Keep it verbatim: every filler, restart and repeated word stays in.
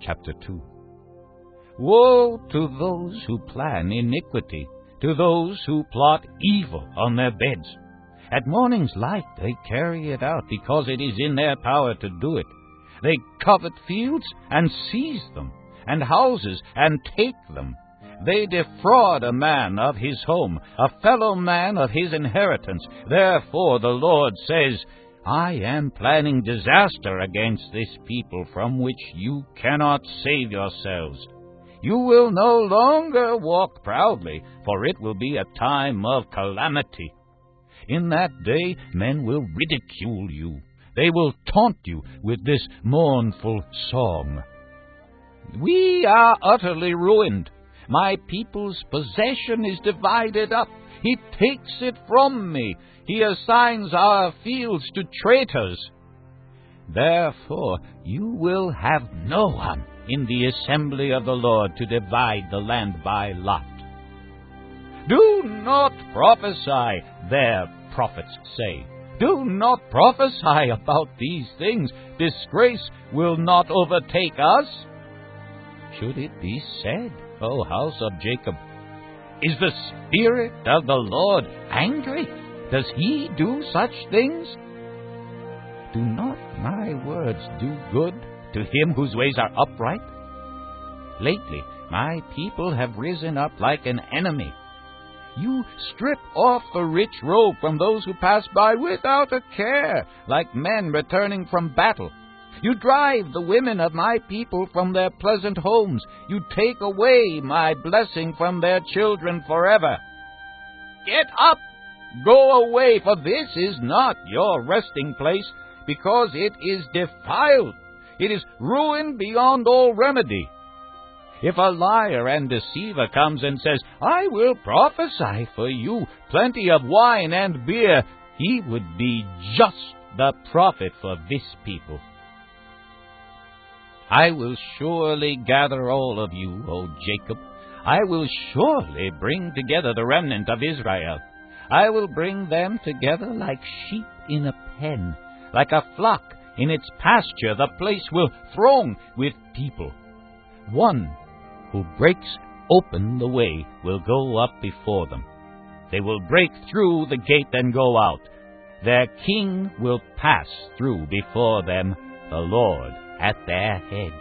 chapter two. Woe to those who plan iniquity, to those who plot evil on their beds. At morning's light they carry it out, because it is in their power to do it. They covet fields and seize them, and houses and take them. They defraud a man of his home, a fellow man of his inheritance. Therefore the Lord says, I am planning disaster against this people from which you cannot save yourselves. You will no longer walk proudly, for it will be a time of calamity. In that day men will ridicule you. They will taunt you with this mournful song. We are utterly ruined. My people's possession is divided up. He takes it from me. He assigns our fields to traitors. Therefore you will have no one in the assembly of the Lord to divide the land by lot. Do not prophesy, their prophets say. Do not prophesy about these things. Disgrace will not overtake us. Should it be said, O house of Jacob, is the Spirit of the Lord angry? Does he do such things? Do not my words do good to him whose ways are upright? Lately my people have risen up like an enemy. You strip off the rich robe from those who pass by without a care, like men returning from battle. You drive the women of my people from their pleasant homes. You take away my blessing from their children forever. Get up! Go away, for this is not your resting place, because it is defiled. It is ruined beyond all remedy. If a liar and deceiver comes and says, I will prophesy for you plenty of wine and beer, he would be just the prophet for this people. I will surely gather all of you, O Jacob. I will surely bring together the remnant of Israel. I will bring them together like sheep in a pen, like a flock in its pasture. The place will throng with people. One who breaks open the way will go up before them. They will break through the gate and go out. Their king will pass through before them, the Lord at their head.